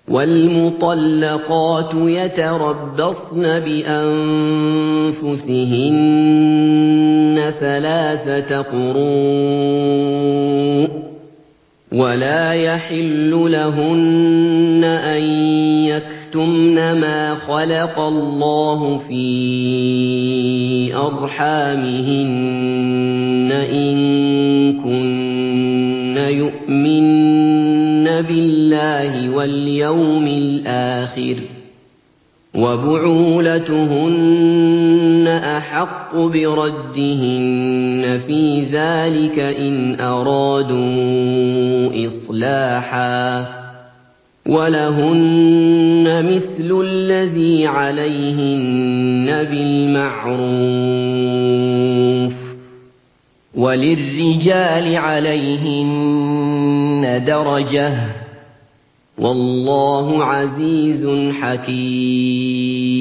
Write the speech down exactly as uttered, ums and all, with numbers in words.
وَالْمُطَلَّقَاتُ يَتَرَبَّصْنَ بِأَنفُسِهِنَّ ثَلَاثَةَ قُرُوءٍ ۚ وَلَا يَحِلُّ لَهُنَّ أَن يَكْتُمْنَ مَا خَلَقَ اللَّهُ فِي أَرْحَامِهِنَّ إِن كُنَّ يُؤْمِنَّ بِاللَّهِ وَالْيَوْمِ الْآخِرِ ۚ وَبُعُولَتُهُنَّ أَحَقُّ بِرَدِّهِنَّ فِي ذَٰلِكَ إِنْ أَرَادُوا إِصْلَاحًا ۚ وَلَهُنَّ مِثْلُ الَّذِي عَلَيْهِنَّ بِالْمَعْرُوفِ ۚ وَلِلرِّجَالِ عَلَيْهِنَّ دَرَجَةٌ ۗ وَاللَّهُ عَزِيزٌ حَكِيمٌ.